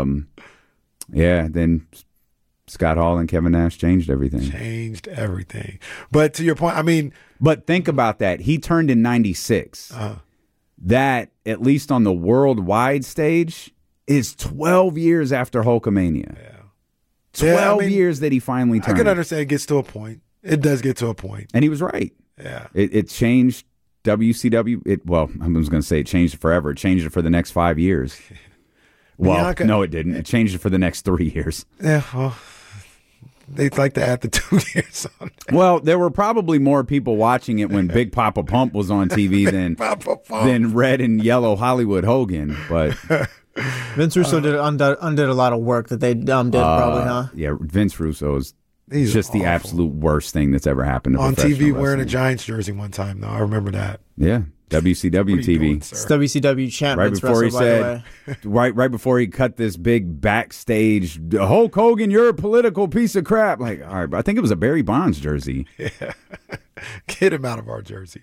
then Scott Hall and Kevin Nash changed everything. But to your point, but think about that. He turned in 96. That, at least on the worldwide stage, is 12 years after Hulkamania. Yeah. 12 years that he finally turned. I can understand it gets to a point. It does get to a point. And he was right. Yeah. It changed WCW. I was going to say it changed it forever. It changed it for the next 5 years. Well, no, it didn't. It changed it for the next 3 years. Yeah, well, they'd like to add the 2 years on there. Well, there were probably more people watching it when Big Papa Pump was on TV than Red and Yellow Hollywood Hogan. But Vince Russo undid a lot of work that they did, probably, huh? Yeah, Vince Russo is just the absolute worst thing that's ever happened to on professional TV wrestling. Wearing a Giants jersey one time, though. I remember that. Yeah. WCW TV. It's WCW champ. Right before he said, right before he cut this big backstage, Hulk Hogan, you're a political piece of crap. Like, all right, but I think it was a Barry Bonds jersey. Yeah, get him out of our jersey.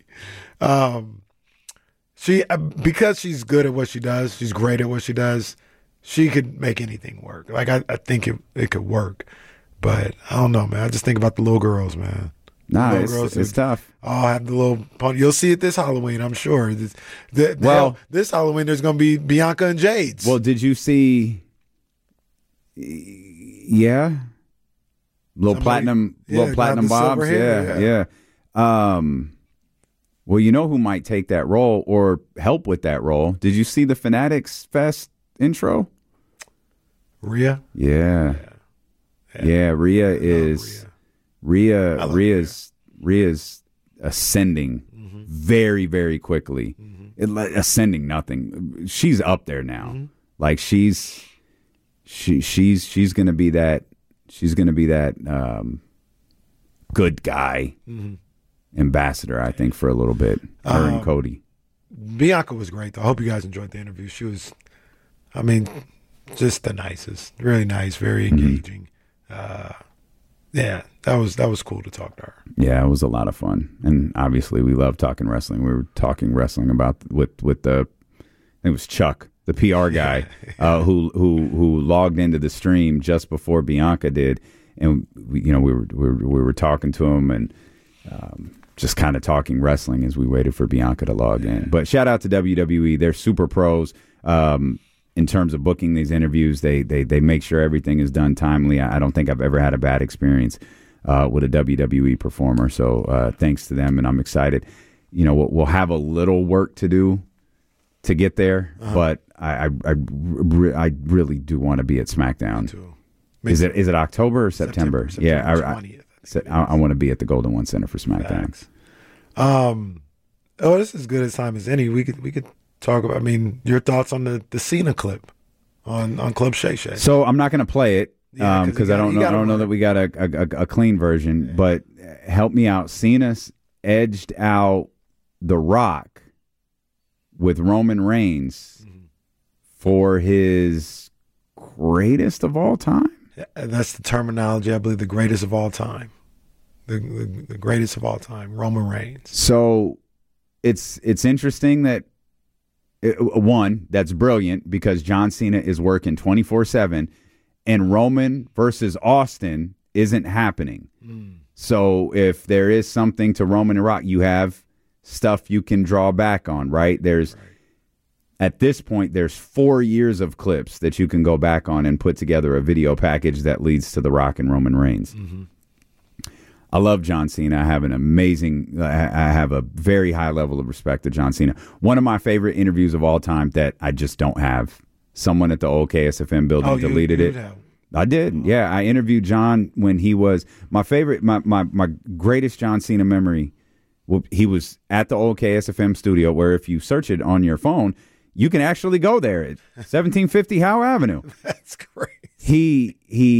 Because she's good at what she does, she's great at what she does. She could make anything work. Like I think it could work, but I don't know, man. I just think about the little girls, man. Nah, it's tough. Have the little pony. You'll see it this Halloween, I'm sure. This Halloween there's going to be Bianca and Jade's. Well, did you see? Yeah, platinum bobs. Yeah. Well, you know who might take that role or help with that role? Did you see the Fanatics Fest intro? Rhea. Yeah. Rhea is. Rhea's ascending very, very quickly. Ascending nothing. She's up there now. Like she's gonna be that. She's gonna be that good guy ambassador. I think for a little bit. Her and Cody. Bianca was great though. I hope you guys enjoyed the interview. She was, just the nicest. Really nice. Very engaging. Yeah, that was cool to talk to her. Yeah, it was a lot of fun, and obviously we love talking wrestling. We were talking wrestling about with the, it was Chuck, the PR guy, who logged into the stream just before Bianca did, and we were talking to him and just kind of talking wrestling as we waited for Bianca to log in. But shout out to WWE, they're super pros. In terms of booking these interviews, they make sure everything is done timely. I don't think I've ever had a bad experience with a WWE performer. So thanks to them, and I'm excited. We'll have a little work to do to get there, but I really do want to be at SmackDown. Is it October or September? Yeah, I want to be at the Golden One Center for SmackDown. This is as good a time as any. We could talk about, your thoughts on the Cena clip on Club Shay Shay. So I'm not going to play it because I don't know that we got a clean version, but help me out. Cena edged out The Rock with Roman Reigns for his greatest of all time. Yeah, that's the terminology. I believe the greatest of all time. The greatest of all time, Roman Reigns. So it's interesting that one, that's brilliant because John Cena is working 24/7 and Roman versus Austin isn't happening. So if there is something to Roman and Rock, you have stuff you can draw back on, right? At this point, there's 4 years of clips that you can go back on and put together a video package that leads to The Rock and Roman Reigns. Mm-hmm. I love John Cena. I have I have a very high level of respect to John Cena. One of my favorite interviews of all time that I just don't have. Someone at the old KSFM building deleted it. I did. Yeah, I interviewed John when he was my favorite, my greatest John Cena memory. He was at the old KSFM studio where if you search it on your phone, you can actually go there at 1750 Howe Avenue. That's great. He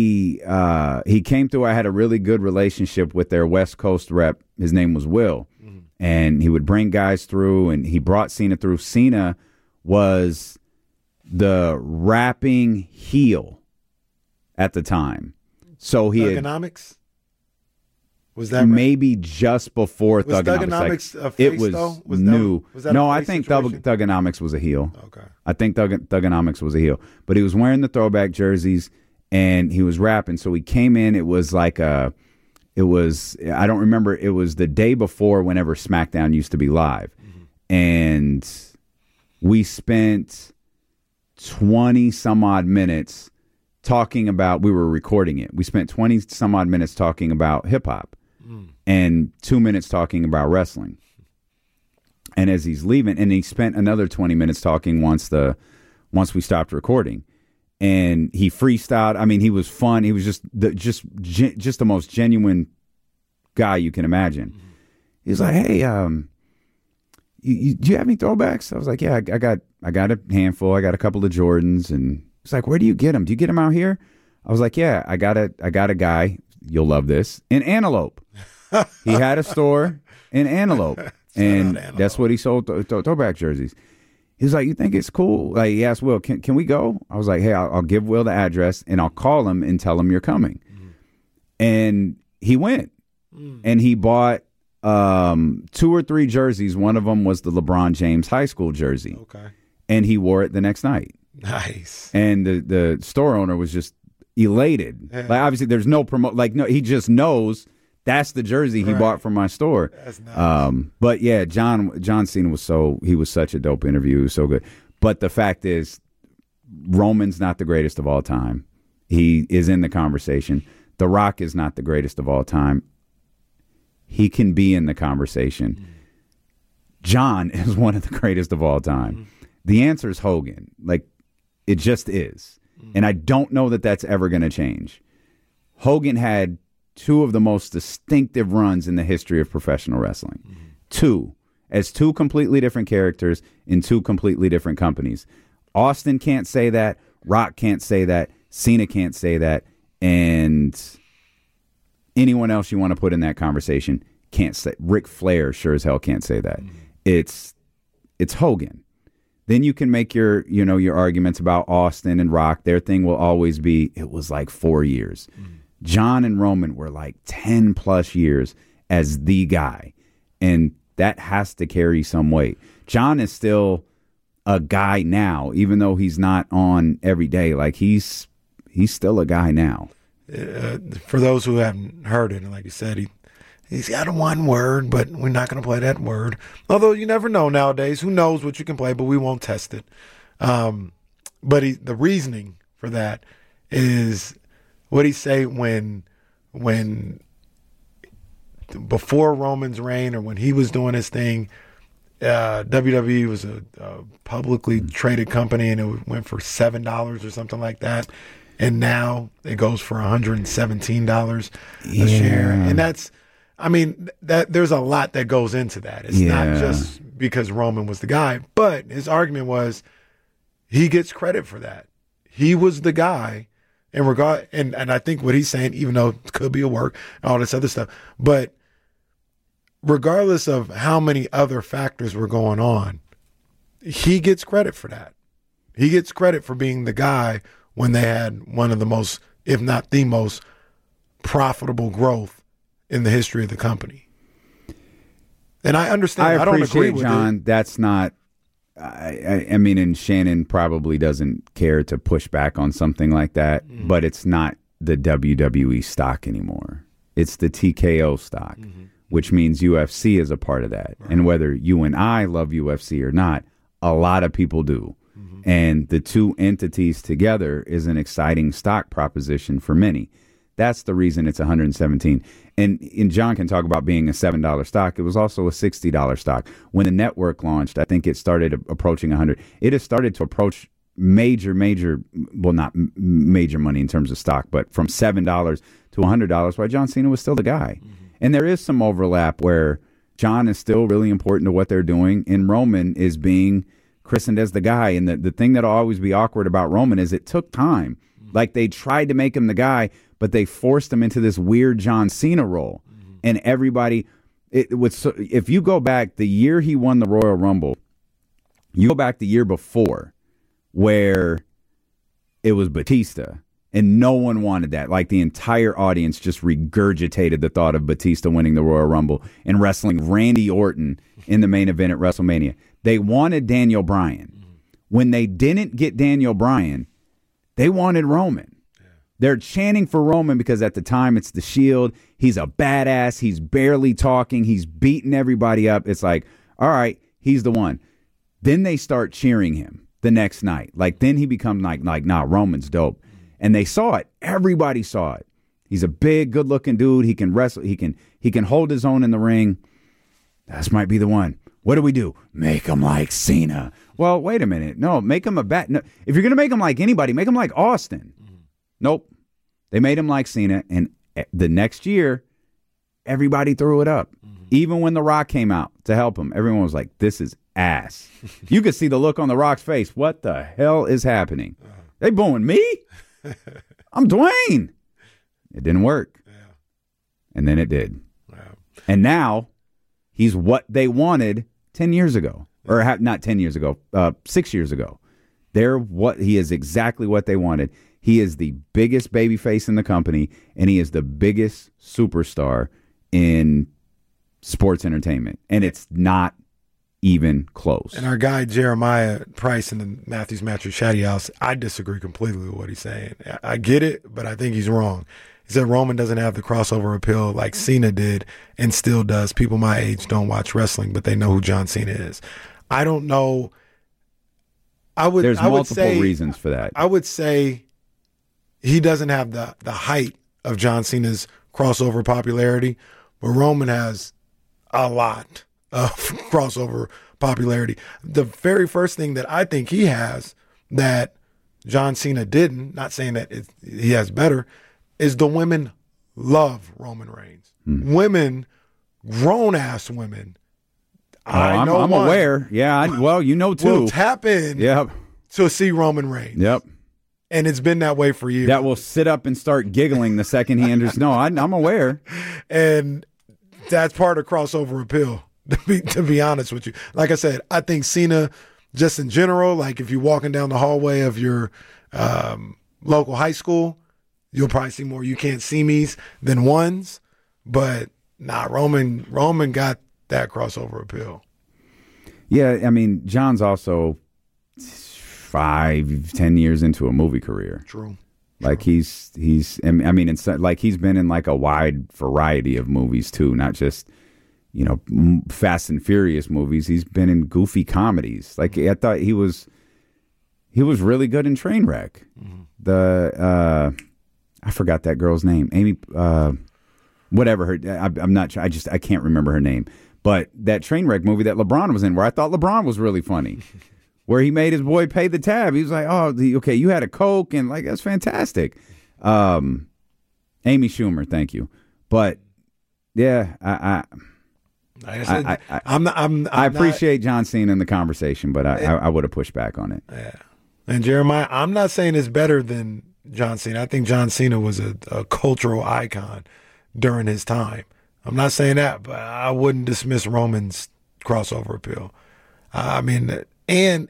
came through. I had a really good relationship with their West Coast rep. His name was Will. Mm-hmm. And he would bring guys through, and he brought Cena through. Cena was the rapping heel at the time. So he Thuganomics? Was that maybe just before was Thuganomics? A face, it was though? new. No, I think Thuganomics was a heel. Okay. I think Thuganomics was a heel. But he was wearing the throwback jerseys, and he was rapping. So he came in. It was like I don't remember. It was the day before whenever SmackDown used to be live. Mm-hmm. And we spent 20 some odd minutes talking about, we were recording it. We spent 20 some odd minutes talking about hip hop and 2 minutes talking about wrestling. And as he's leaving, and he spent another 20 minutes talking once we stopped recording. And he freestyled. I mean, he was fun. He was just the most genuine guy you can imagine. He was like, "Hey, do you have any throwbacks?" I was like, "Yeah, I got a handful. I got a couple of Jordans." And he's like, "Where do you get them? Do you get them out here?" I was like, "Yeah, I got a guy. You'll love this, in Antelope. He had a store in Antelope, and that's what he sold throwback jerseys." He was like, "You think it's cool?" Like, he asked Will, "Can we go?" I was like, "Hey, I'll give Will the address, and I'll call him and tell him you're coming." Mm-hmm. And he went, and he bought 2 or 3 jerseys. One of them was the LeBron James high school jersey. Okay. And he wore it the next night. Nice. And the store owner was just elated. Yeah. Like, obviously, there's no promote. Like, no, he just knows that's the jersey he bought from my store. That's nice. But yeah, John Cena was such a dope interview. He was so good. But the fact is, Roman's not the greatest of all time. He is in the conversation. The Rock is not the greatest of all time. He can be in the conversation. Mm-hmm. John is one of the greatest of all time. Mm-hmm. The answer is Hogan. Like, it just is. Mm-hmm. And I don't know that that's ever going to change. Hogan had 2 of the most distinctive runs in the history of professional wrestling. Mm-hmm. 2 completely different characters in 2 completely different companies. Austin can't say that. Rock can't say that. Cena can't say that. And anyone else you want to put in that conversation can't say. Ric Flair sure as hell can't say that. Mm-hmm. It's Hogan. Then you can make your arguments about Austin and Rock. Their thing will always be, it was like 4 years. Mm-hmm. John and Roman were like 10 plus years as the guy. And that has to carry some weight. John is still a guy now, even though he's not on every day. Like, he's still a guy now. For those who haven't heard it, and like you said, he's got a one word, but we're not going to play that word. Although you never know nowadays. Who knows what you can play, but we won't test it. But the reasoning for that is, what he say when before Roman's reign, or when he was doing his thing, WWE was a publicly traded company, and it went for $7 or something like that. And now it goes for $117 a share. And there's a lot that goes into that. It's not just because Roman was the guy, but his argument was he gets credit for that. He was the guy. And I think what he's saying, even though it could be a work and all this other stuff, but regardless of how many other factors were going on, he gets credit for that. He gets credit for being the guy when they had one of the most, if not the most, profitable growth in the history of the company. And I understand. I don't agree with John. it. That's not. I mean, and Shannon probably doesn't care to push back on something like that, but it's not the WWE stock anymore. It's the TKO stock. Mm-hmm. which means UFC is a part of that. Right. And whether you and I love UFC or not, a lot of people do. And the two entities together is an exciting stock proposition for many. That's the reason it's 117. And John can talk about being a $7 stock. It was also a $60 stock. When the network launched, I think it started approaching 100. It has started to approach major, well, not major money in terms of stock, but from $7 to $100, while John Cena was still the guy. And there is some overlap where John is still really important to what they're doing, and Roman is being christened as the guy. And the thing that'll always be awkward about Roman is it took time. Like, they tried to make him the guy, but they forced him into this weird John Cena role. And everybody, if you go back the year he won the Royal Rumble, you go back the year before where it was Batista, and no one wanted that. Like, the entire audience just regurgitated the thought of Batista winning the Royal Rumble and wrestling Randy Orton in the main event at WrestleMania. They wanted Daniel Bryan. When they didn't get Daniel Bryan, they wanted Roman. They're chanting for Roman because at the time it's the Shield. He's a badass. He's barely talking. He's beating everybody up. It's like, all right, he's the one. Then they start cheering him the next night. Like, then he becomes like, nah, Roman's dope. And they saw it. Everybody saw it. He's a big, good-looking dude. He can wrestle. He can hold his own in the ring. This might be the one. What do? Make him like Cena. Well, wait a minute. No, make him no, if you're going to make him like anybody, make him like Austin. Nope. They made him like Cena, and the next year, everybody threw it up. Even when The Rock came out to help him, everyone was like, this is ass. You could see the look on The Rock's face. What the hell is happening? They booing me? I'm Dwayne. It didn't work. And then it did. And now he's what they wanted 10 years ago. Or not 10 years ago, 6 years ago. He is exactly what they wanted. He is the biggest babyface in the company, and he is the biggest superstar in sports entertainment. And it's not even close. And our guy Jeremiah Price in the Matthews Mattress Chatty House, I disagree completely with what he's saying. I get it, but I think he's wrong. He said Roman doesn't have the crossover appeal like Cena did and still does. People my age don't watch wrestling, but they know who John Cena is. I don't know. There's multiple reasons for that. I would say he doesn't have the height of John Cena's crossover popularity, but Roman has a lot of crossover popularity. The very first thing that I think he has that John Cena didn't, not saying that he has better, is the women love Roman Reigns. Women, grown-ass women. I'm aware. Yeah, well, you know, too. Will tap in to see Roman Reigns. Yep. And it's been that way for years. That will sit up and start giggling the second he enters. No, I'm aware. And that's part of crossover appeal, to be honest with you. Like I said, I think Cena, just in general, like if you're walking down the hallway of your local high school, you'll probably see more You Can't See Me's than ones. But Roman got that crossover appeal. Yeah, I mean, John's also 5-10 years into a movie career. True. Like he's I mean, it's like he's been in like a wide variety of movies too, not just, you know, Fast and Furious movies. He's been in goofy comedies. Like I thought he was really good in Trainwreck. I forgot that girl's name. Amy, whatever her. I'm not sure. I can't remember her name. But that Trainwreck movie that LeBron was in, where I thought LeBron was really funny, where he made his boy pay the tab. He was like, "Oh, okay, you had a Coke," and like that's fantastic. Amy Schumer, thank you. But yeah, I appreciate John Cena in the conversation, but I would have pushed back on it. Yeah, and Jeremiah, I'm not saying it's better than John Cena. I think John Cena was a cultural icon during his time. I'm not saying that, but I wouldn't dismiss Roman's crossover appeal. I mean, and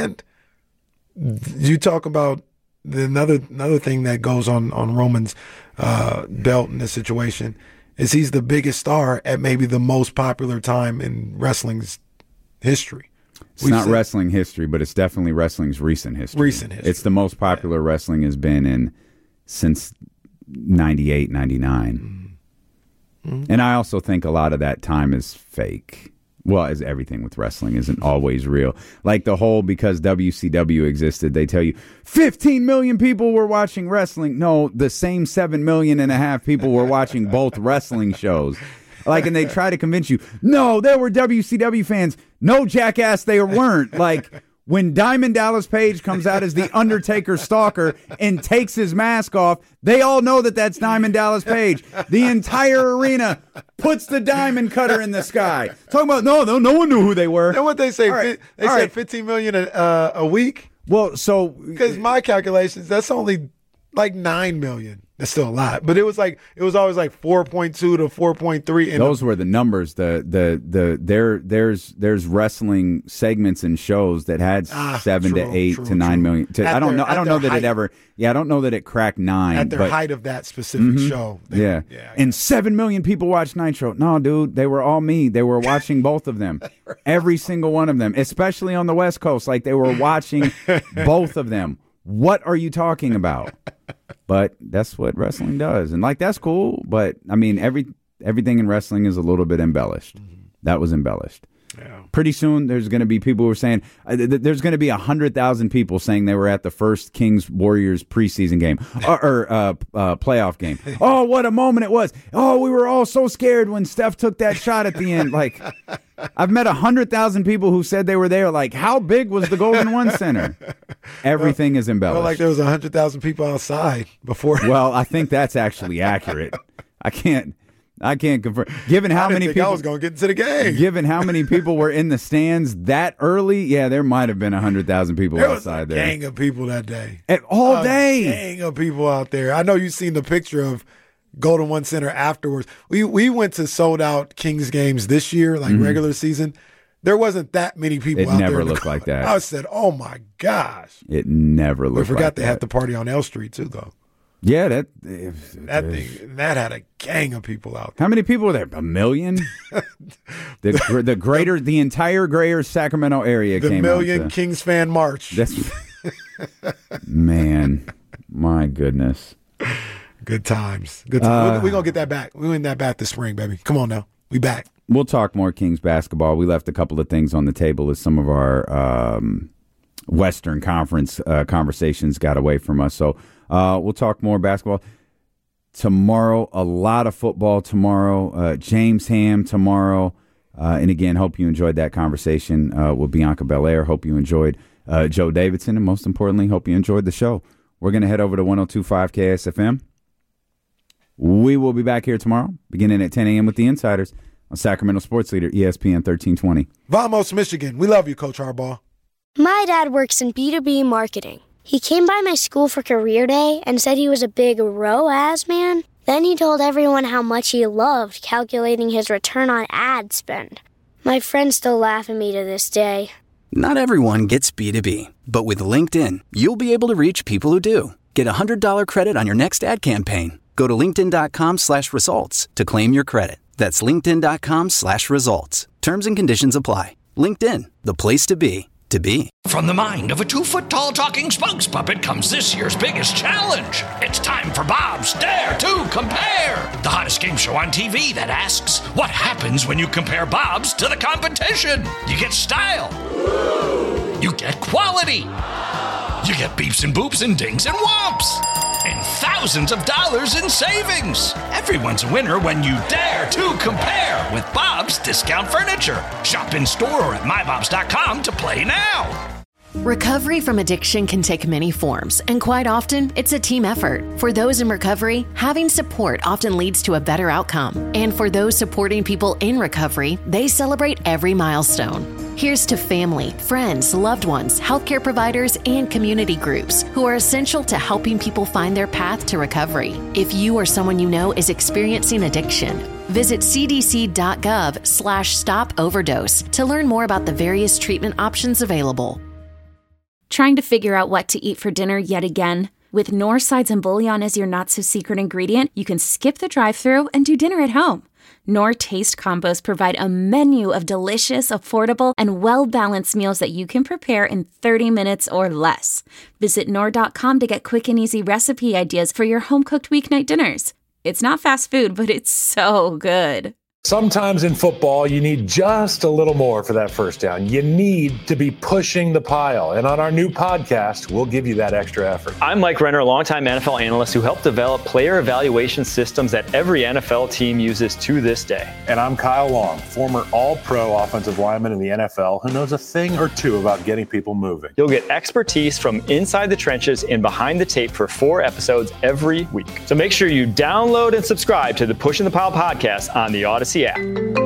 you talk about another thing that goes on Roman's belt in this situation is he's the biggest star at maybe the most popular time in wrestling's history. It's not wrestling history, but it's definitely wrestling's recent history. It's the most popular wrestling has been in since 98, 99. And I also think a lot of that time is fake. Well, as everything with wrestling isn't always real. Like the whole, because WCW existed, they tell you 15 million people were watching wrestling. No, the same 7.5 million people were watching both wrestling shows. Like, and they try to convince you, no, there were WCW fans. No, jackass, they weren't. Like, when Diamond Dallas Page comes out as the Undertaker stalker and takes his mask off, they all know that that's Diamond Dallas Page. The entire arena puts the diamond cutter in the sky. Talking about, no one knew who they were. And what they say, All right. they said 15 million a week? Well, so... Because my calculations, that's only like 9 million. That's still a lot, but it was always like 4.2 to 4.3. Those were the numbers. There's wrestling segments and shows that had 7 to 8 to 9 million. I don't know that it cracked 9 at their height of that specific show. And 7 million people watched Nitro. No, dude, they were all me. They were watching both of them, every single one of them, especially on the West Coast. Like they were watching both of them. What are you talking about? But that's what wrestling does. And, like, that's cool. But, I mean, everything in wrestling is a little bit embellished. That was embellished. Yeah. Pretty soon there's going to be people who are saying there's going to be 100,000 people saying they were at the first Kings Warriors preseason game or playoff game. Oh, what a moment it was. Oh, we were all so scared when Steph took that shot at the end. Like, I've met 100,000 people who said they were there. Like, how big was the Golden One Center? Everything is embellished. Well, like there was 100,000 people outside before. Well, I think that's actually accurate. I can't confirm. Given how many people I was going to get into the game. Given how many people were in the stands that early, yeah, there might have been 100,000 people outside there. There was a gang of people that day. All day. A gang of people out there. I know you've seen the picture of Golden One Center afterwards. We went to sold out Kings games this year, like regular season. There wasn't that many people out there. It never looked like that. I said, oh my gosh. It never looked like that. We forgot they had the party on L Street too, though. Yeah, that had a gang of people out there. How many people were there? 1 million? the entire greater Sacramento area came out. The million Kings fan march. Man, my goodness. Good times. Good times. We're going to get that back. We're in that back this spring, baby. Come on now. We back. We'll talk more Kings basketball. We left a couple of things on the table as some of our Western Conference conversations got away from us. So we'll talk more basketball tomorrow. A lot of football tomorrow. James Ham tomorrow. And again, hope you enjoyed that conversation with Bianca Belair. Hope you enjoyed Joe Davidson. And most importantly, hope you enjoyed the show. We're going to head over to 102.5 KSFM. We will be back here tomorrow, beginning at 10 a.m. with the Insiders on Sacramento Sports Leader, ESPN 1320. Vamos, Michigan. We love you, Coach Harbaugh. My dad works in B2B marketing. He came by my school for career day and said he was a big ROAS man. Then he told everyone how much he loved calculating his return on ad spend. My friends still laugh at me to this day. Not everyone gets B2B, but with LinkedIn, you'll be able to reach people who do. Get a $100 credit on your next ad campaign. Go to linkedin.com/results to claim your credit. That's linkedin.com/results. Terms and conditions apply. LinkedIn, the place to be. From the mind of a 2-foot-tall talking spokes puppet comes this year's biggest challenge. It's time for Bob's Dare to Compare, the hottest game show on TV that asks, what happens when you compare Bob's to the competition? You get style. You get quality. You get beeps and boops and dings and whomps. And thousands of dollars in savings. Everyone's a winner when you dare to compare with Bob's Discount Furniture. Shop in store or at mybobs.com to play now. Recovery from addiction can take many forms, and quite often, it's a team effort. For those in recovery, having support often leads to a better outcome. And for those supporting people in recovery, they celebrate every milestone. Here's to family, friends, loved ones, healthcare providers, and community groups who are essential to helping people find their path to recovery. If you or someone you know is experiencing addiction, visit cdc.gov/stop overdose to learn more about the various treatment options available. Trying to figure out what to eat for dinner yet again? With Knorr sides and bouillon as your not-so-secret ingredient, you can skip the drive-thru and do dinner at home. Knorr Taste Combos provide a menu of delicious, affordable, and well-balanced meals that you can prepare in 30 minutes or less. Visit Knorr.com to get quick and easy recipe ideas for your home-cooked weeknight dinners. It's not fast food, but it's so good. Sometimes in football, you need just a little more for that first down. You need to be pushing the pile. And on our new podcast, we'll give you that extra effort. I'm Mike Renner, a longtime NFL analyst who helped develop player evaluation systems that every NFL team uses to this day. And I'm Kyle Long, former all-pro offensive lineman in the NFL who knows a thing or two about getting people moving. You'll get expertise from inside the trenches and behind the tape for 4 episodes every week. So make sure you download and subscribe to the Pushing the Pile podcast on the Odyssey app.